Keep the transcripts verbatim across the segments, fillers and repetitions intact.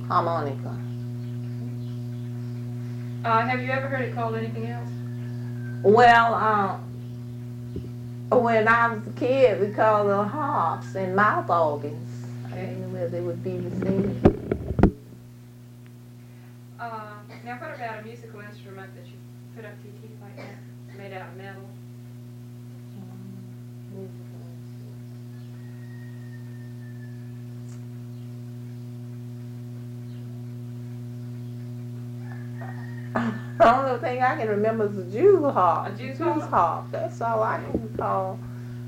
harmonica. Uh, have you ever heard it called anything else? Well, um, when I was a kid, we called them harps and mouth organs. Okay. I didn't know where they would be received. Uh, now, what about a musical instrument that you put up to your teeth like that, made out of metal? The only thing I can remember is a Jews harp. A Jews Jews harp? harp. That's all I can recall.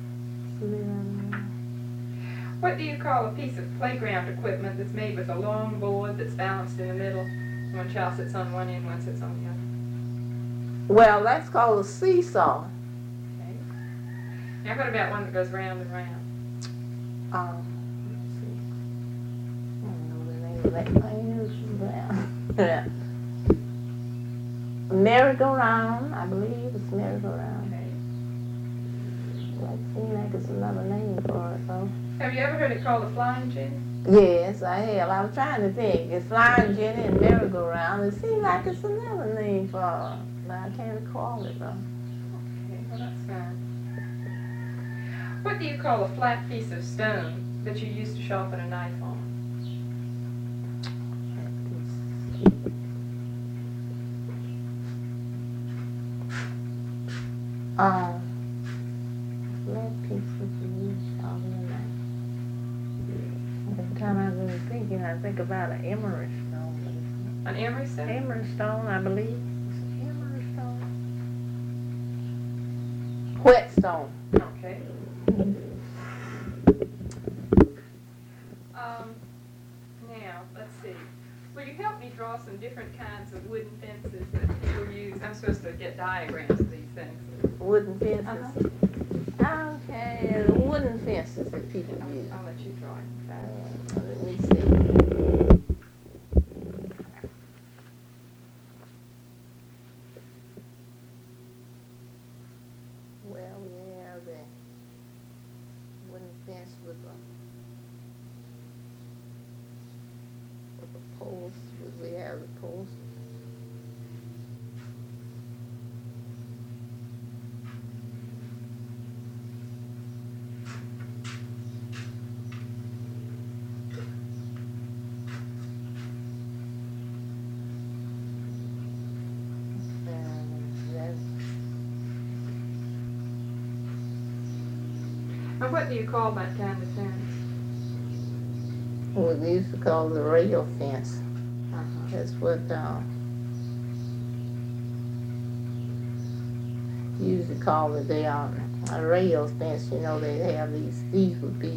What do you call a piece of playground equipment that's made with a long board that's balanced in the middle? One child sits on one end, one sits on the other. Well, that's called a seesaw. Okay. Now, what about one that goes round and round? Um, let's see. I don't know the name of that thing. Yeah. Merry-go-round, I believe it's merry-go-round. Okay. That seems like it's another name for it, though. Have you ever heard it called a flying jenny? Yes, I have. I was trying to think. It's flying jenny and merry-go-round. It seems like it's another name for it, but I can't recall it, though. Okay, well, that's fine. What do you call a flat piece of stone that you use to sharpen a knife on? Um, flat pieces you use sharpen a knife. Every time I was thinking, I think about an emery stone. An emery stone? Emery stone, I believe. It's an emery stone. Whetstone. Okay. Um, now, let's see. Will you help me draw some different kinds of wooden fences that people use? I'm supposed to get diagrams of these things. Wooden fences. Uh-huh. Okay, the wooden fences that people use. I'll let you draw it. Uh, let me see. Well, we have the wooden fence with a, with a post. We have the post. And what do you call that kind of fence? What we used to call the rail fence. Uh-huh. That's what uh, you used to call it the um, a rail fence. You know, they have these, these would be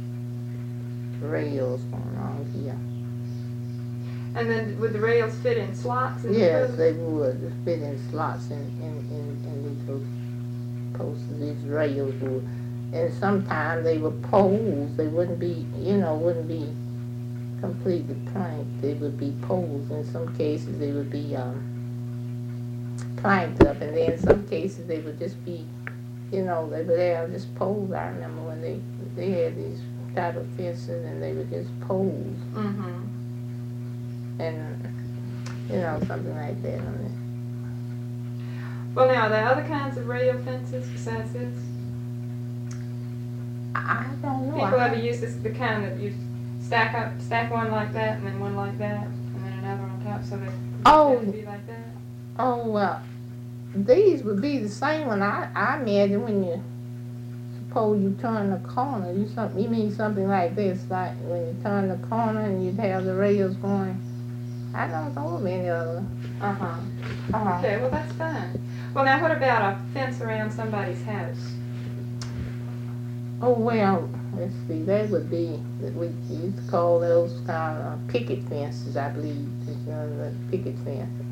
rails going on here. And then would the rails fit in slots? In Yes, the they would fit in slots in, in, in, in these little posts, these rails would. And sometimes they were poles. They wouldn't be, you know, wouldn't be completely planked. They would be poles. In some cases, they would be um, planked up. And then in some cases, they would just be, you know, they would have just poles. I remember when they, they had these type of fences and they were just poles. Mm-hmm. And, you know, something like that on Well, now, are there other kinds of rail fences besides this? it. I don't know. People I, ever use this, the kind that you stack up, stack one like that, and then one like that, and then another on top, so that Oh. it would be like that? Oh, well, these would be the same one. I, I imagine when you, suppose you turn the corner, you some, you mean something like this, like when you turn the corner and you'd have the rails going. I don't know of any other. Uh-huh. Uh-huh. Okay, well, that's fine. Well, now, what about a fence around somebody's house? Oh, well, let's see, that would be, that we used to call those kind of picket fences, I believe, you know, the picket fence.